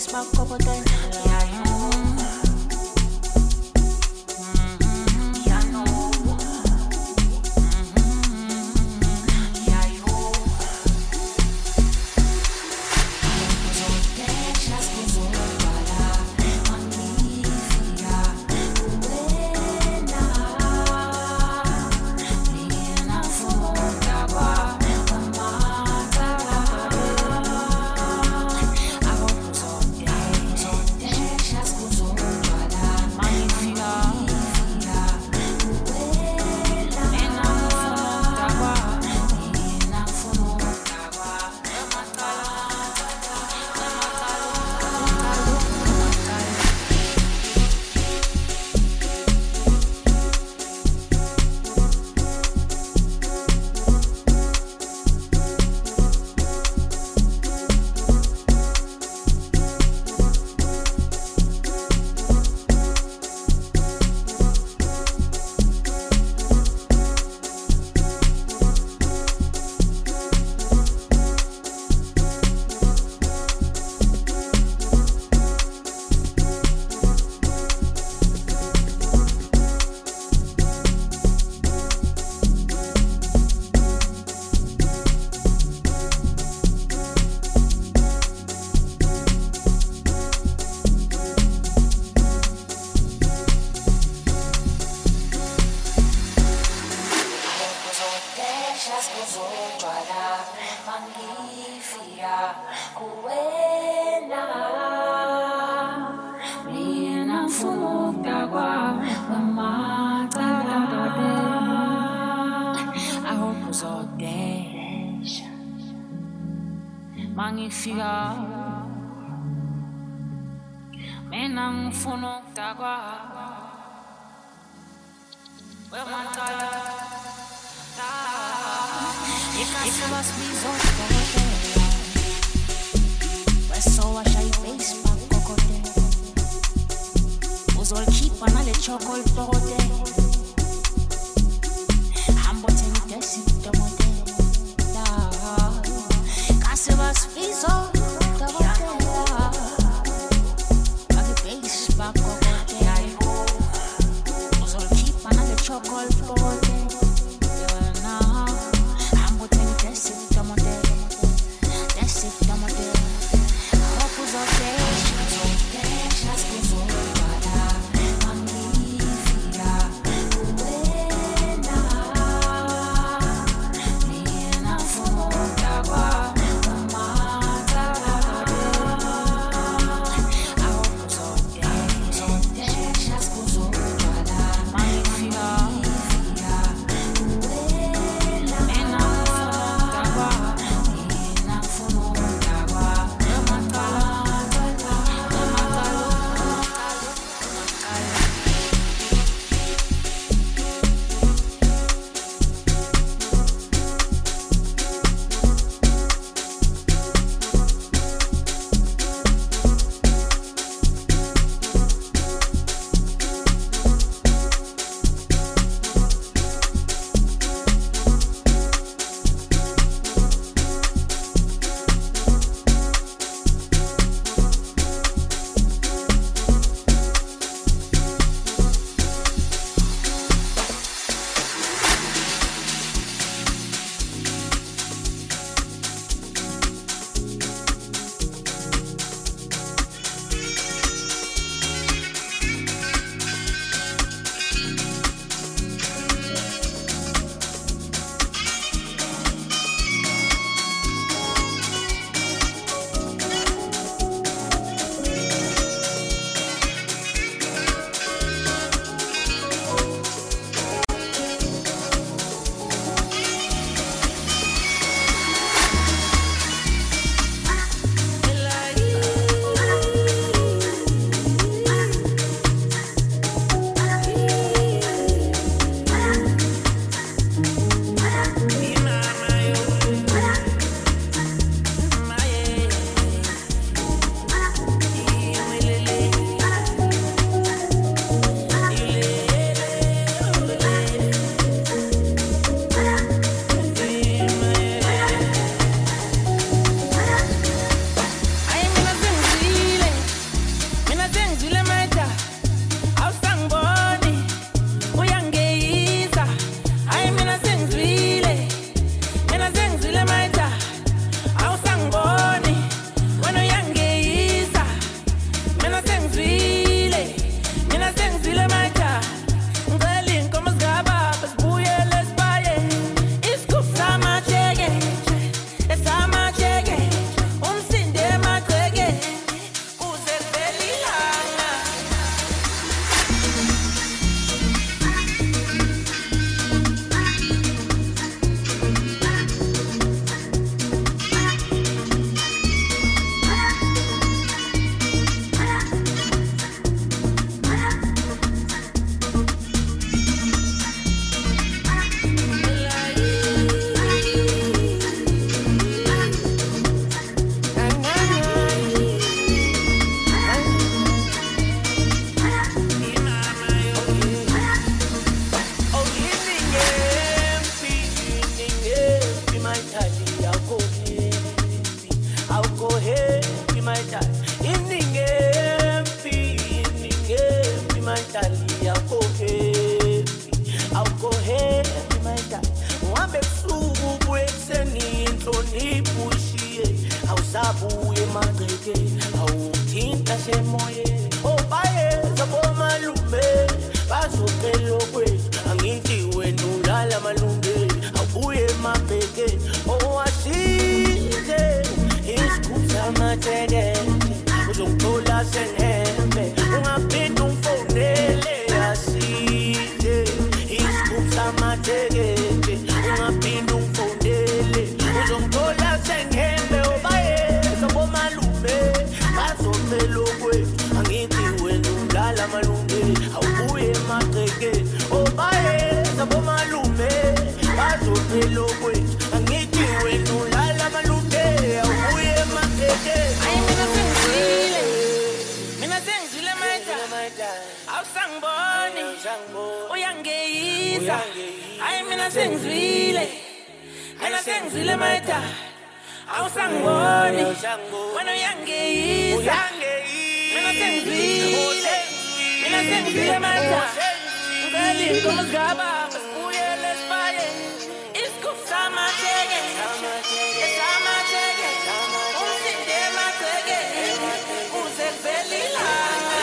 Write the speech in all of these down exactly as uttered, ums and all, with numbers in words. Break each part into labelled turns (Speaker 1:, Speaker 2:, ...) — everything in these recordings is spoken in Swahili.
Speaker 1: Magnifica, menang funok tagwa, we matala, ta, ikasabas bizot kokote, we sowa shai face pa kokote, uzol chipa na le chokol porote, hambo teni desi tomote. Se vas piso, te botella. Pagi base, back over. Uzol keep another chocolate bote. Nah, I'm putting this it, tomote. This it, tomote. Hope uzol dash, uzol dash, as uzol bada. Magnifica,
Speaker 2: samateke uzongithola senhembe ungaphinda ungifonele aside isigubhu samateke ungaphinda ungifonele uzongithola senhembe obaye sobomalume bazophela okwethu angithi wena ungala malume awubuye emagcekeni obaye sobomalume bazophela okwethu angithi wena ungala malume awubuye emagcekeni
Speaker 3: Ay mina sengizwile mina sengizwile maita awusangiboni uyangeyisa ay mina sengizwile mina sengizwile maita awusangiboni wena uyangeyisa mina sengizwile mina sengizwile maita ngeli inkomo zigaba sibuyele esibaye isigubhu samateke samateke umsinde mateke uze kuvela ilanga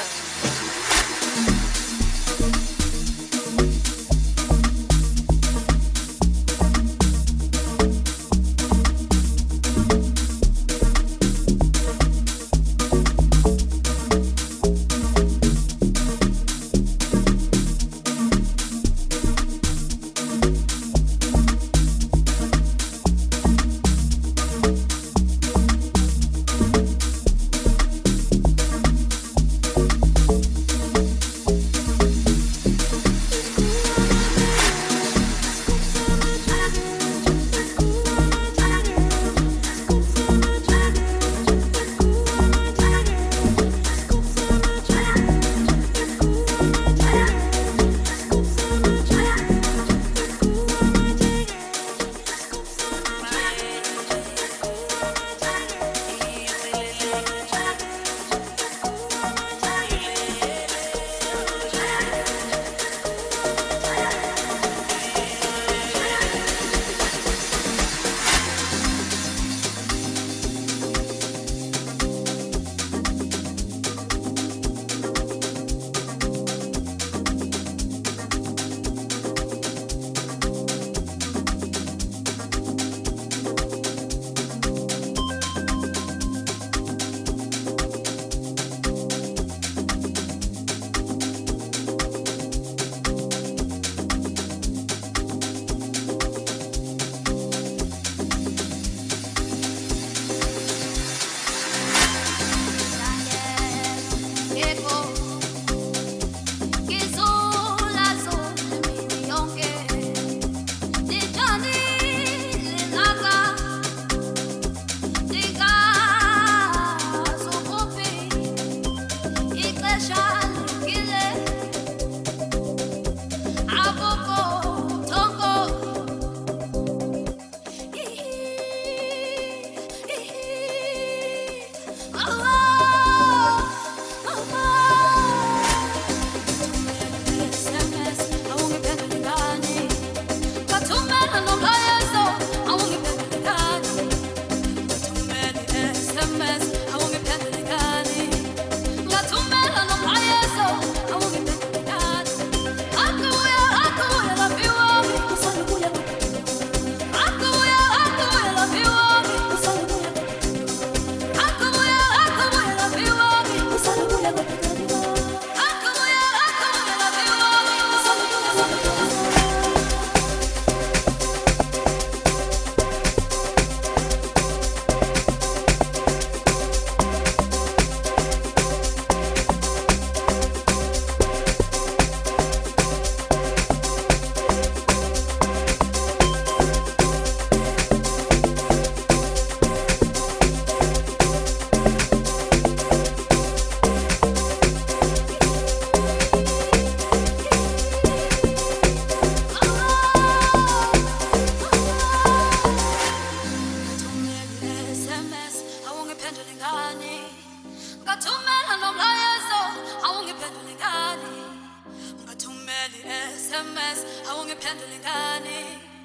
Speaker 1: S M S awungiphendule ngani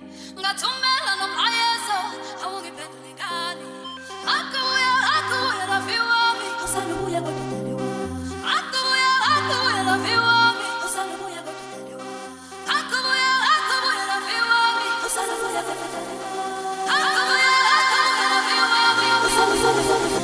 Speaker 1: ngathumela nomhayezo awungiphendule ngani akuya akuya lafi wami usalubuya kodwa akuya akuya lafi wami usalubuya kodwa akuya akuya lafi wami usalubuya kodwa akuya akuya lafi wami usalubuya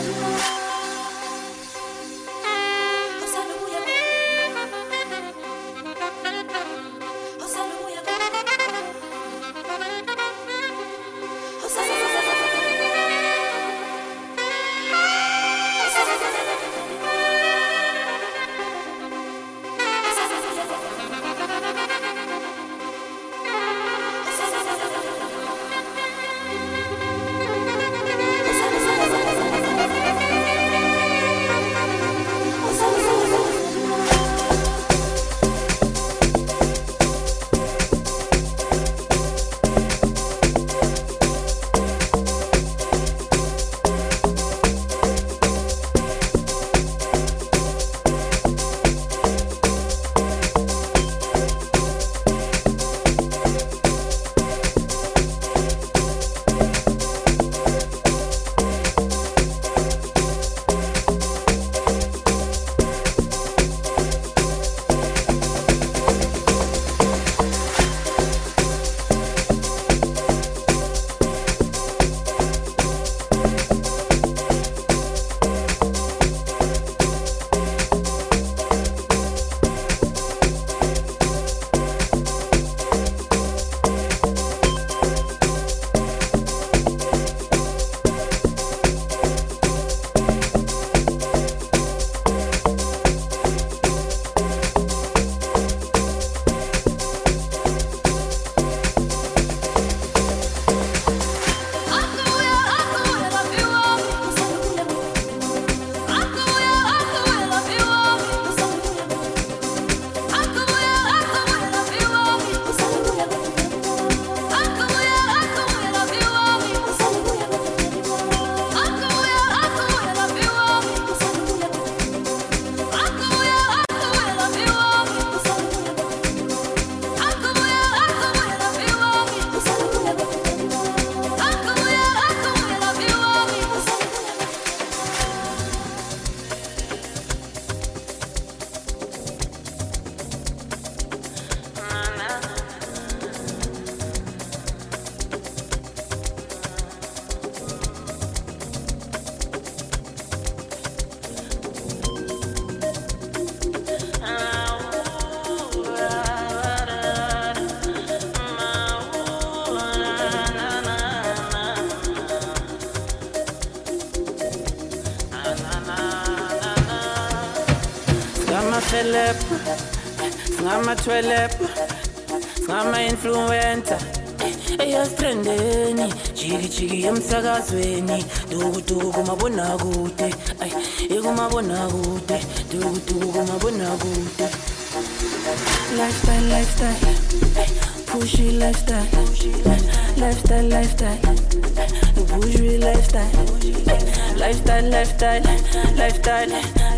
Speaker 3: Philip, Ngama Twelep, Ngama Influencer. Eya strandeni, chiki chiki emsakazweni, dugu dugu kumabona kude, ay, ekumabona kude, dugu dugu kumabona kude. Lifestyle, lifestyle, pushy lifestyle, lifestyle, lifestyle, pushy lifestyle, lifestyle, lifestyle, lifestyle,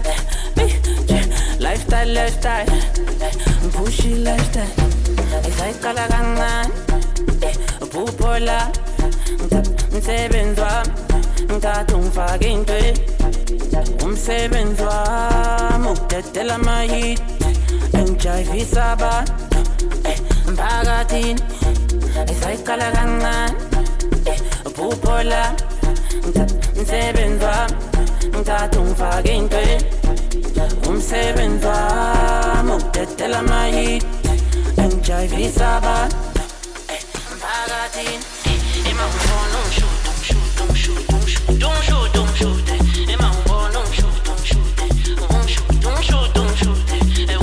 Speaker 3: lifestyle, lifestyle, pushy lifestyle. Esaikala kancane, ubupola, umsebenzi wami, ngithatha ungifake intwe, umsebenzi wami ukudedela ama-hit. Engijayivisa abantu emphakathini esayiqala kancane ubuphola umsebenzi wami ngithatha ungifake intweni umsebenzi wami ukudedela ama-hit engijayivisa abantu emphakathini ema ngibona ungishuta ungishuta ungishuta ungishuta ungishuta ungishuta ema ngibona ungishuta ungishuta ungishuta ungishuta ungishuta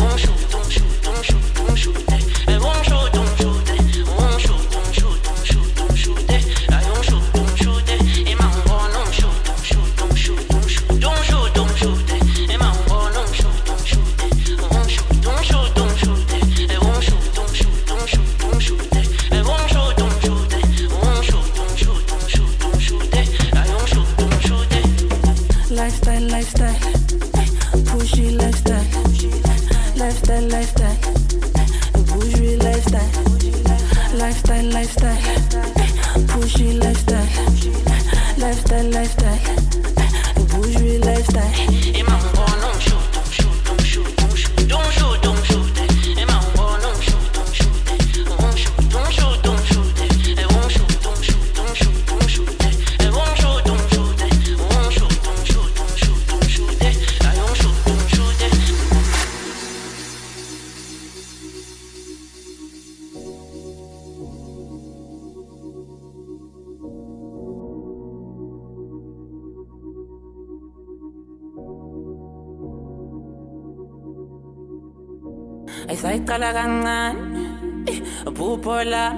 Speaker 3: esayiqala kancane ubuphola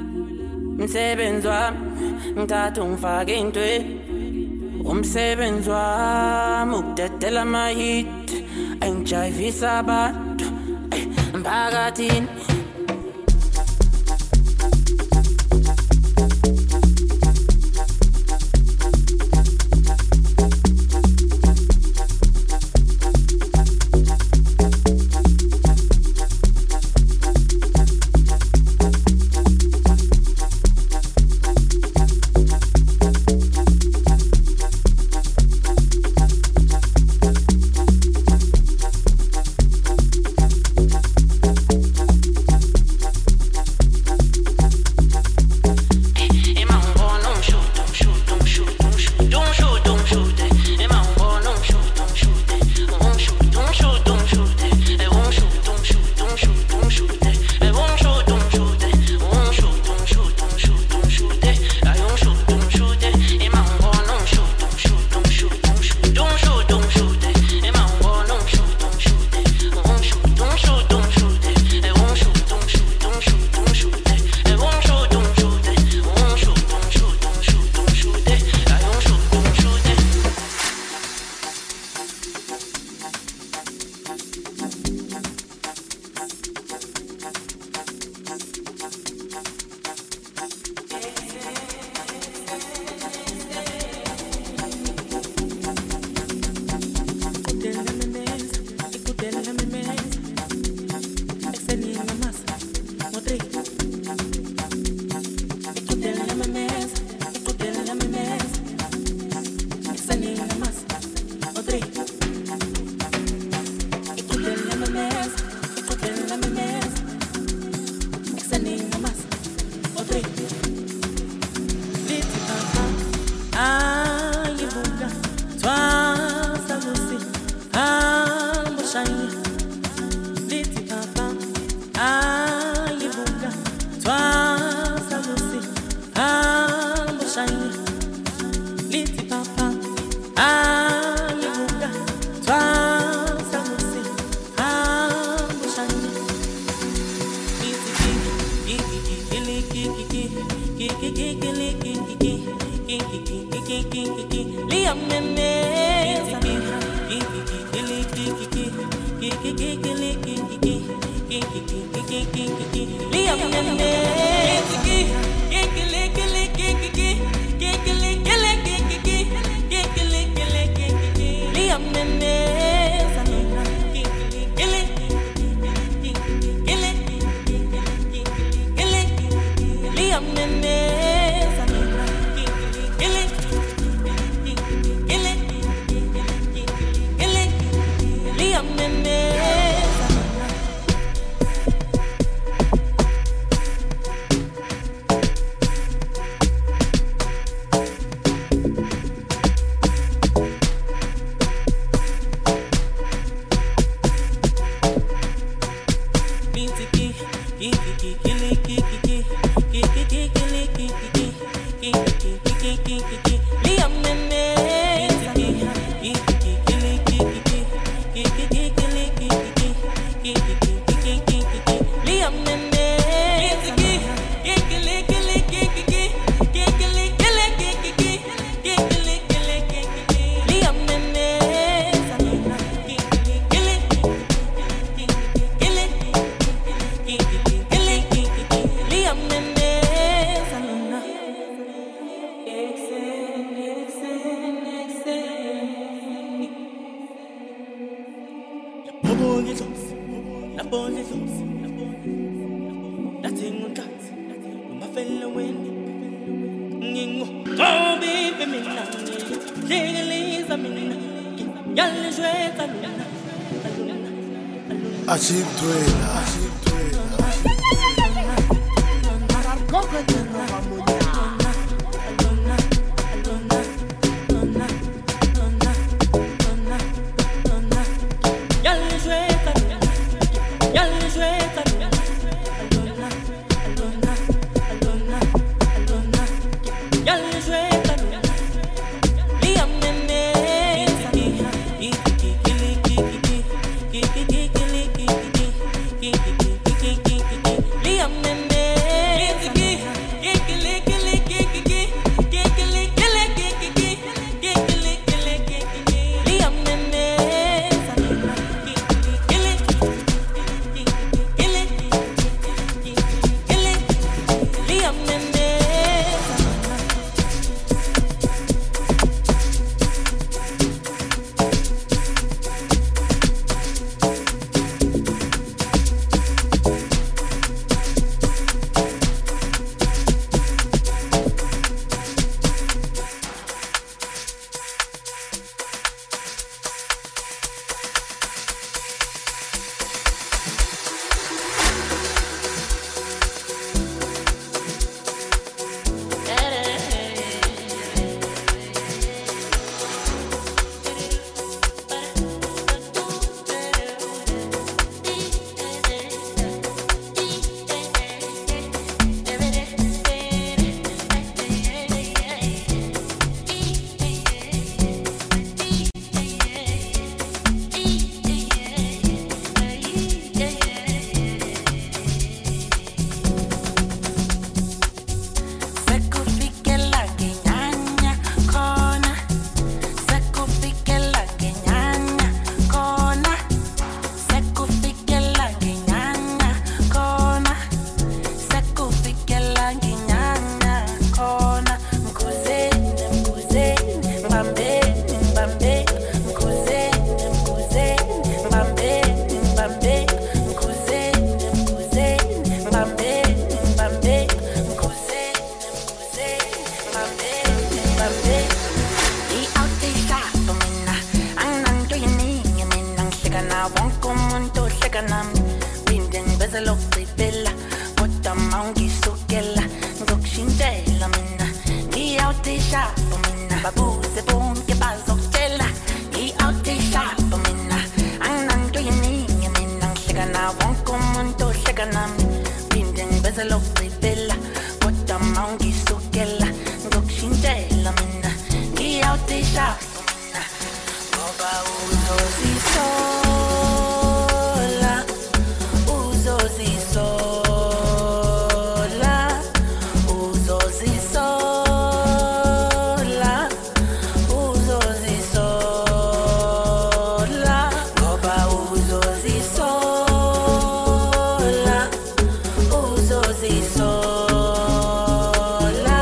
Speaker 3: umsebenzi wami ngithatha ungifake intweni umsebenzi wami ukudedela ama-hit engijayivisa abantu emphakathini. Ah Liyamemeza mina gili gili gili gili Liyamemeza mina gili gili gili gili Liyamemeza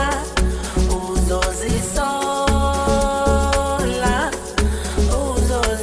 Speaker 4: Uzo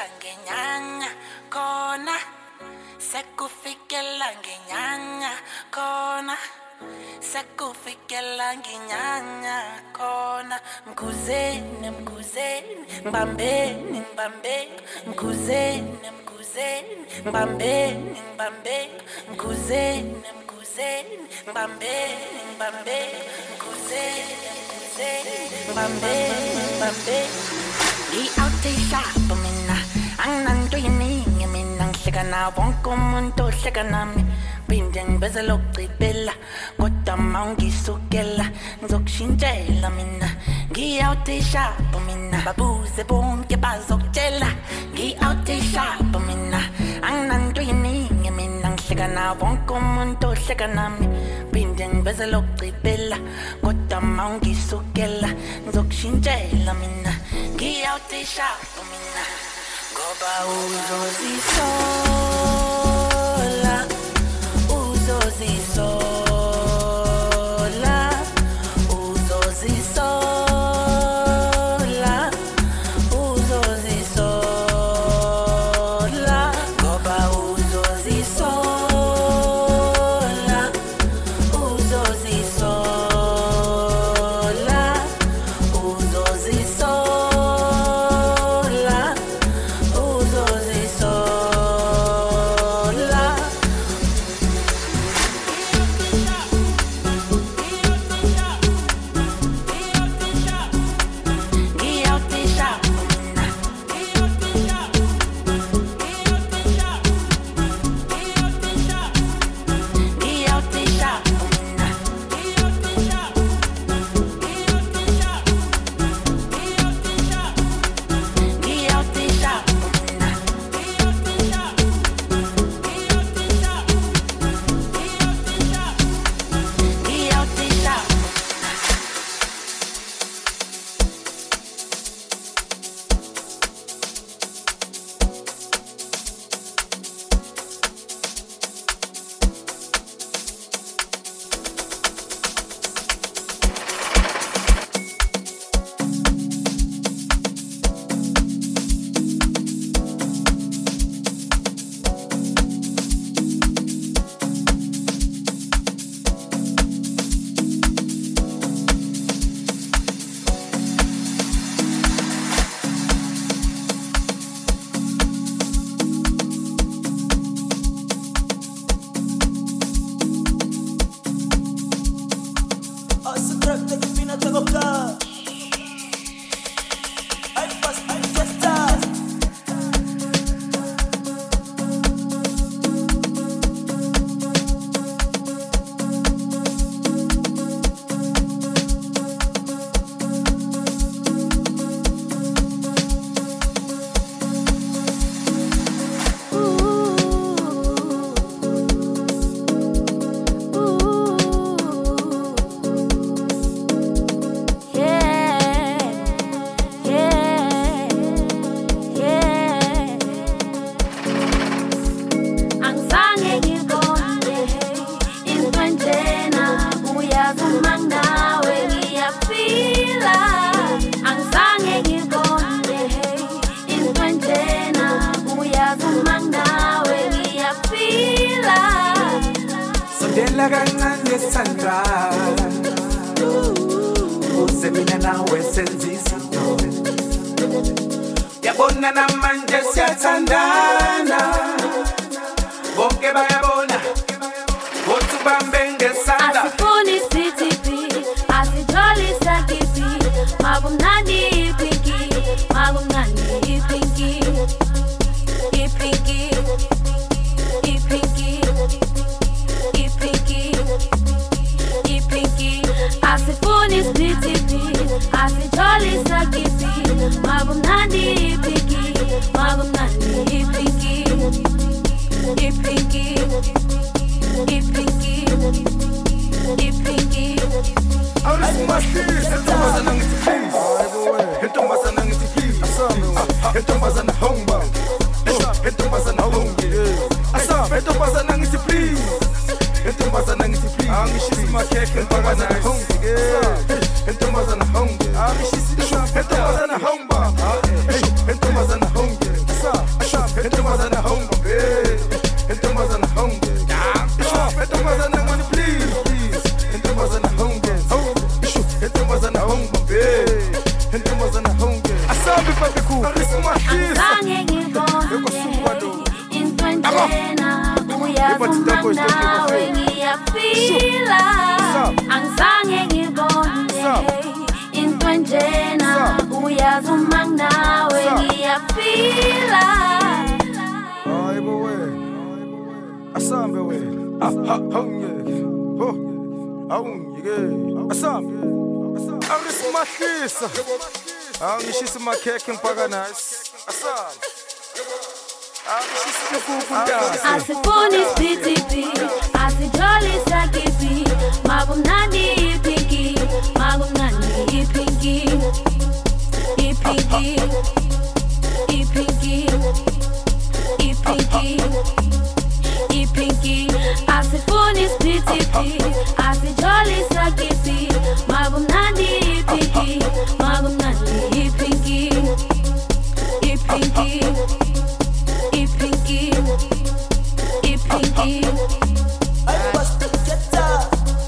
Speaker 3: ngenyanga khona sekufikela ngenyanga khona sekufikela ngenyanga khona mkhuzeni mkhuzeni ngibambeni ngibambeni mkhuzeni mkhuzeni ngibambeni ngibambeni mkhuzeni mkhuzeni ngibambeni ngibambeni mkhuzeni mkhuzeni ngibambeni ngibambeni ngi-out mina anginanto yiningi mina ngihleka nawo wonke umuntu ohleka nami phinde ngibezela ukugcibela kodwa ma ungisukela ngizokushintshela mina ngi-out mina babuze bonke bazokutshela ngi-out mina anginanto yiningi mina ngihleka nawo wonke umuntu ohleka nami phinde ngibezela ukugcibela kodwa ma ungisukela ngizokushintshela mina ngi-out mina ngoba uzozisola uzozisola uzozisola uzozisola ngoba uzozisola uzozisola uzozisola uzozisola
Speaker 4: Entombazana hungry. intombazana hungry, intombazana hungry. Intombazana money please, please. Intombazana hungry, intombazana hungry, intombazana hungry. Asabi papiku, arismahisa.
Speaker 5: Intwentena uyazumana wengiyafila angizange ngibone intwentena uyazumana wengiyafila
Speaker 4: Hayibo we asambe we ah ha hawunye ho awunye asambe arismahisa angishisa makhekhe mpaka nice asambe
Speaker 5: asifuni spitipi asijoli sakipi magumnani ipinki magumnani ipinki ipinki ipinki ipinki ipinki asifuni spitipi asijoli sakipi magumnani ipinki magumnani ipinki ipinki Ipinki, Ipinki.
Speaker 2: I bust the jet up.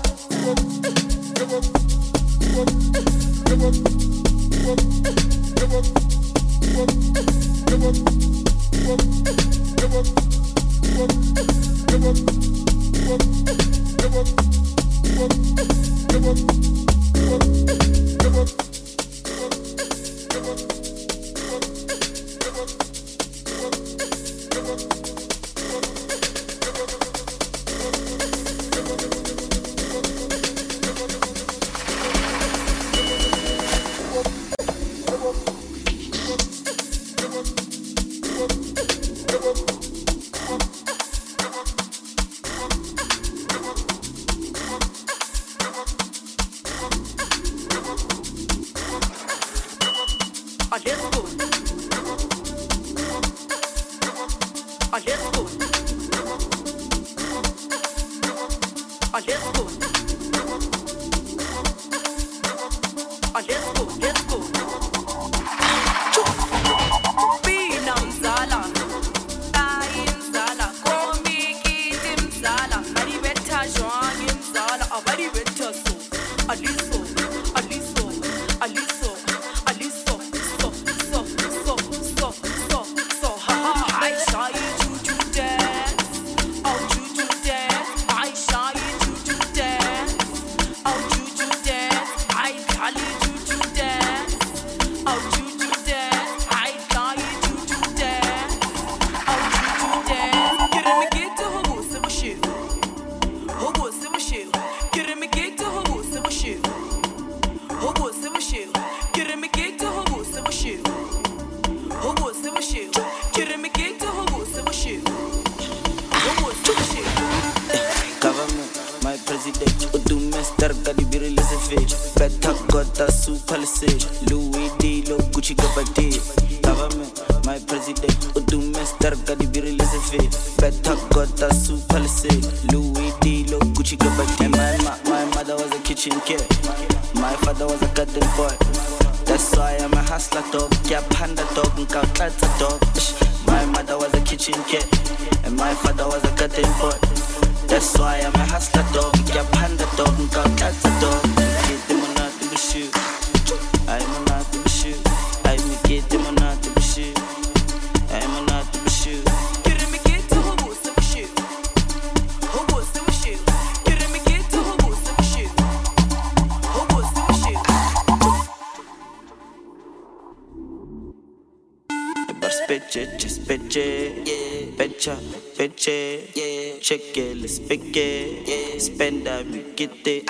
Speaker 6: Pecha, peche, yeah. Check it, let's pick it, yeah. Spend that, we get it.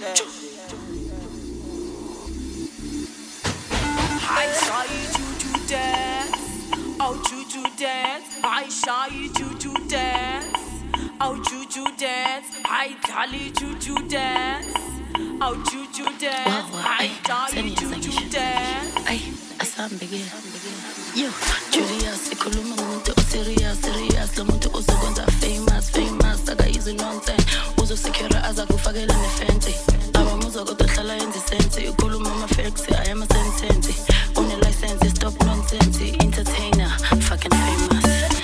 Speaker 3: I saw you to dance, oh to to dance. I saw you to to dance, oh to to dance. I tell you to to dance, oh to to dance. I saw you to to dance.
Speaker 7: Ay, asambe ke. Yo, Julius, ikhuluma ngomuntu oserious, serious. Lo muntu uzokwenza famous, famous. Akayizi nonsense. Uzosecure azakufakela nefence. Abamuzwa kodwa hlala yenza sense. Ikhuluma ama facts, I am a sentence. Une license, stop nonsense. Entertainer, fucking famous.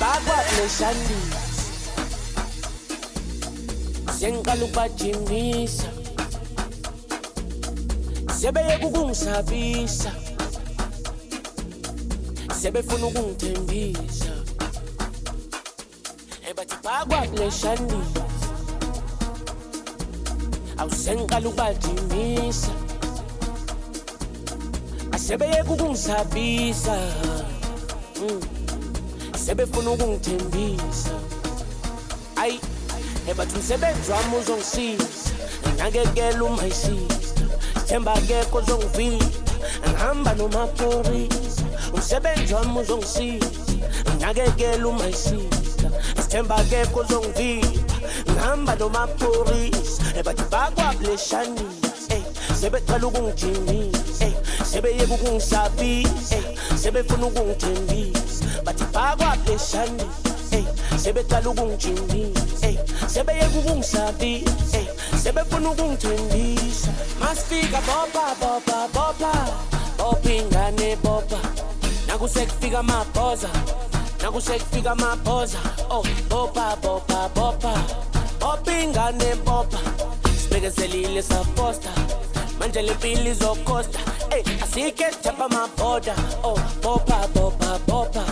Speaker 2: bagwa leshandisa sengiqala ukubajimisa sebeye kukungisabisa sebefuna ukungithembisa ebathi bagwa leshandisa awusengiqala ukubajimisa asebeye kukungisabisa mm. sebefuna ukungithembisa ayi ebathi umsebenzi wami uzongisiza ngakekela uma isiza themba akekho ozongivika ngihamba nomaphorisa umsebenzi wami uzongisiza ngakekela uma isiza themba akekho ozongivika ngihamba nomaphorisa ebathi bakwabuleshanisa sebeqala ukungijimisa sebeyeka ukungisabisa sebefuna ukungithembisa bathi bakwabuleshanisa sebeqala ukungijimisa sebeyeka ukungisabisa sebefuna ukungithembisa masifika bopa bopa bopa bopa ingane bopa nakusekufika amabhoza nakusekufika amabhoza oh bopa bopa bopa bopa ingane bopa sibekezelile saposta manje lempilo izokosta ey asike chapa amabhoda oh bopa bopa bopa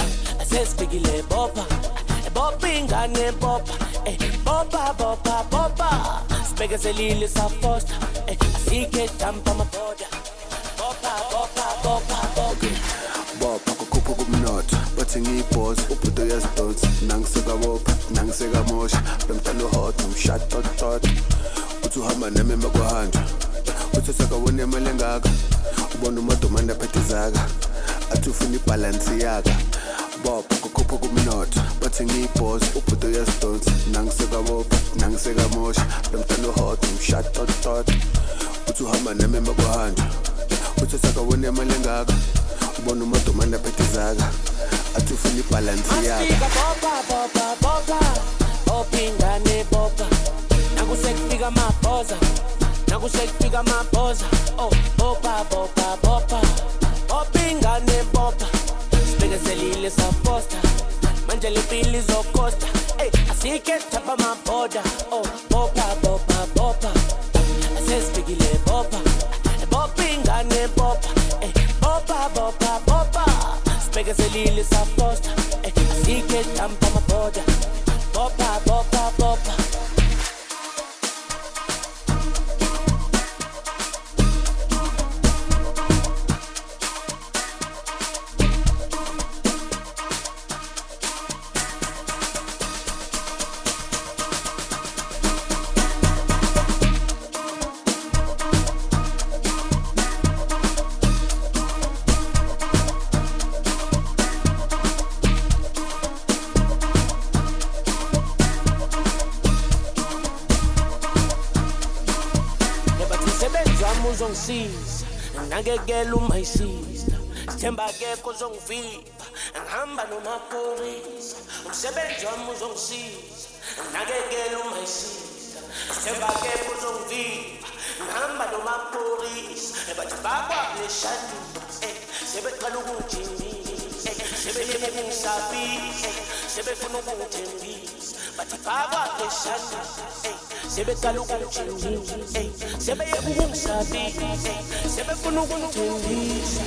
Speaker 2: asesifikile bopa bopa ingane bopa ey bopa bopa bopa sibekezelile saposta ey asike chapa amabhoda bopa bopa bopa bopa
Speaker 8: bopa kukhupha kumnotho bathi ngiyibhoss ubhudo yazidonsi nangiseka bopa nangiseka mosha bemntana hot umshot tot tot uthi uhamba nami emakuhanja uthi sakawone imali engaka ubona umadomanda phethizaka athi ufuna ibalance yaka bopa kukhupha kumnotho bathi ngiyibhoss ubhudo yazidonsi nangiseka bopa nangiseka mosha bemntana hot umshot tot tot uthi uhamba nami emakuhanja uthi sakawone imali engaka ubona umadomanda phethizaka athi ufuna ibalance yaka
Speaker 2: bopa bopa bopa bopa ingane bopa nakusekufika amabhoza nakusekufika amabhoza oh bopa bopa bopa bopa ingane bopa sibekezelile saposta manje lempilo izokosta ey asike chapa amabhoda oh bopa bopa bopa asesifikile bopa bopa ingane bopa ey bopa bopa bopa sibekezelile saposta ey asike chapa amabhoda bopa bopa bopa uzongisiza ngakekela uma isiza themba akekho ozongivika ngihamba nomaphorisa umsebenzi wami uzongisiza ngakekela uma isiza themba akekho ozongivika ngihamba nomaphorisa ebathi bakwabuleshanisa sebeqala ukungijimisa sebeyeke kungisabisa sebefuna ukungithembisa bathi bakwabuleshanisa sebeqala ukungijimisa sebeyeke kungisabisa sebefuna ukungithembisa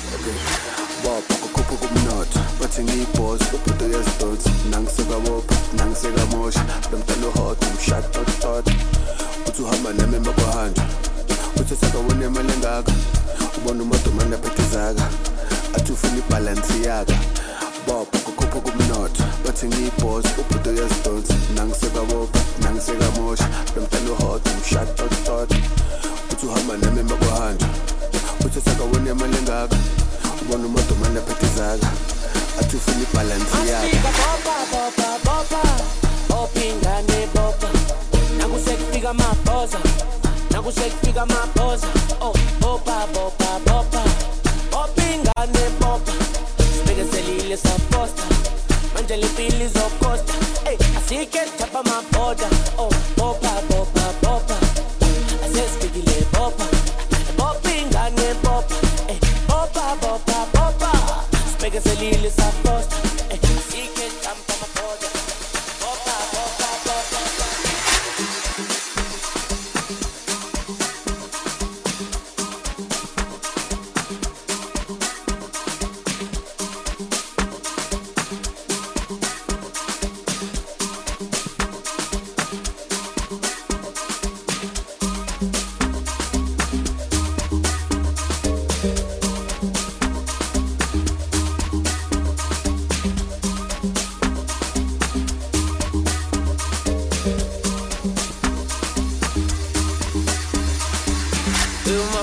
Speaker 8: bopa kukhupha kumnotho bathi ngiyibhoss ubhudo yazidonsi nangiseka bopa nangiseka mosha bemntana hot umshot tot tot uthi uhamba nami emakuhanja uthi sakawone imali engaka ubona umadomanda phethizaka athi ufuna ibalance yaka bopa kukhupha kumnotho bathi ngiyibhoss ubhudo yazidonsi nangiseka bopa nangiseka mosha bemntana hot umshot tot tot uthi uhamba nami emakuhanja uthi sakawone imali engaka ubona umadomanda phethizaka athi ufuna ibalance yaka
Speaker 2: bopa bopa bopa bopa ingane bopa nakusekufika amabhoza nakusekufika amabhoza oh bopa bopa bopa bopa ingane bopa sibekezelile saposta manje lempilo izokosta ey asike chapa amabhoda oh bopa bopa bopa asesifikile bopa bopa ingane bopa ey bopa bopa bopa sibekezelile saposta ey asike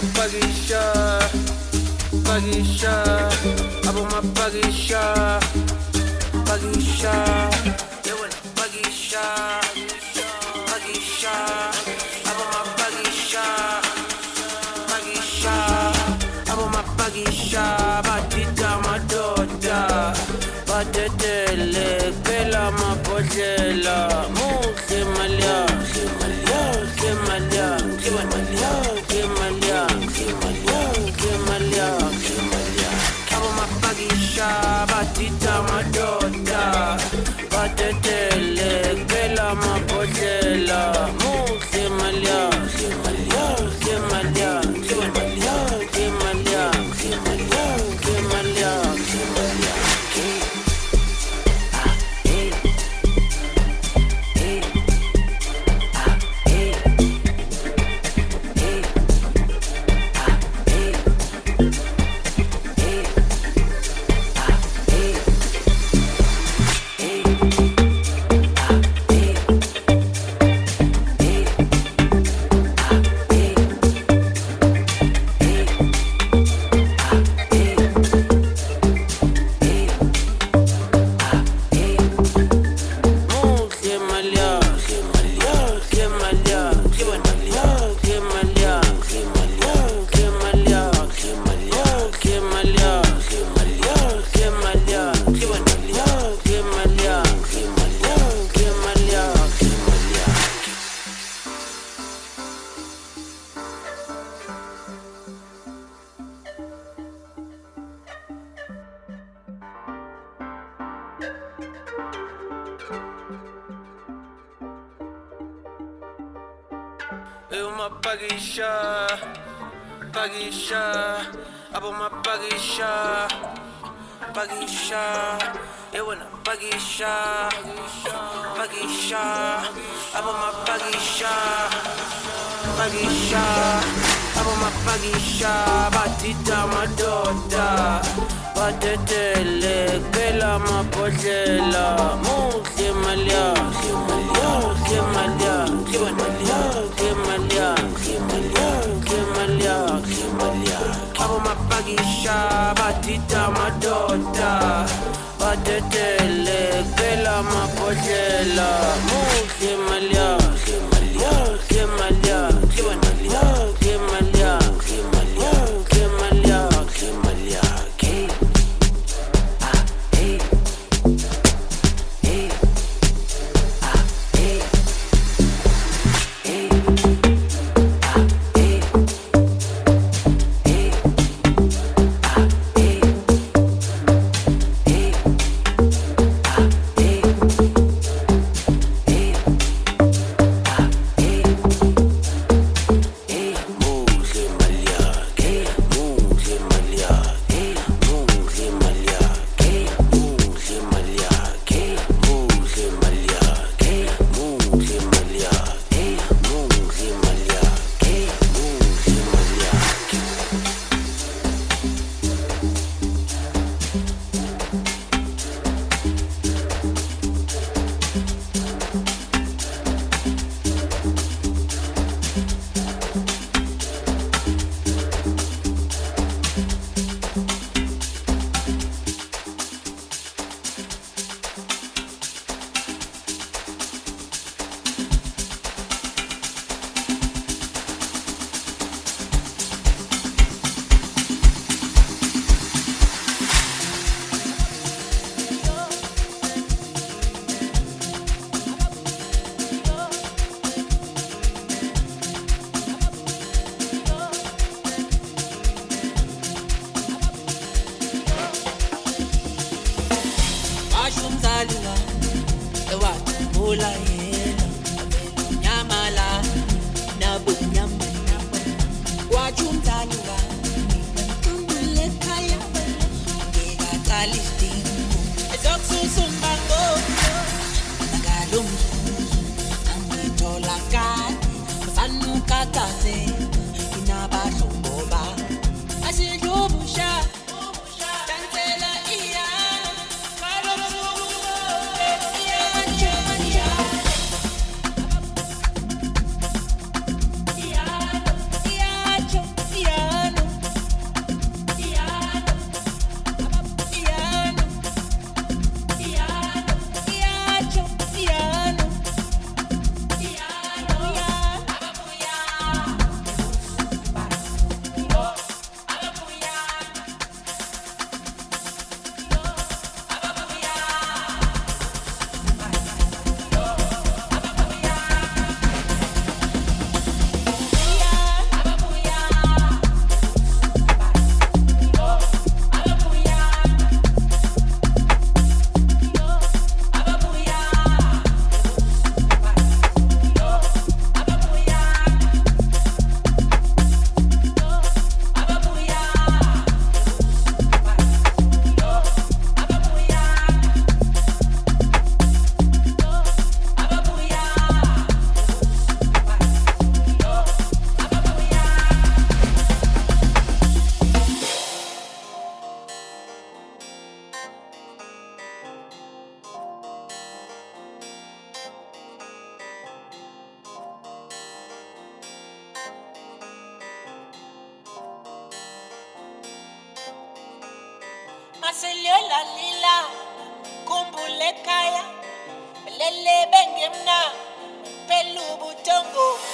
Speaker 9: mapakisha, pakisha, abo mapakisha, pakisha, ewe na pakisha, pakisha, abo mapakisha, pakisha, abo mapakisha, batita madoda, batetele, pela mapotela, muke malia, malia, ke malia, ke malia, ke malia, ke malia, ke malia, ke malia, abo mapakisha, batita madoda, batetele, pela mapotela, muke malia, ke malia, ke malia, ke malia, ke malia, ke malia, ke malia, ke malia, ke Pagisha, pagisha, abo ma pagisha, pagisha, ewe na pagisha, pagisha, abo ma pagisha, pagisha, abo ma pagisha, batita madoda, batetele, pela mapotela, muke malia, ke malia, ke malia, ke malia, ke malia, ke malia, ke malia, ke malia, abo mapagisha, batita madoda, batetele, pela mapotela, muke malia, ke malia, ke malia, ke malia, ke malia, ke malia, ke malia, ke malia, ke
Speaker 10: Hey.
Speaker 3: Maselyola lila kumbule kaya lele bengemna pelu butongo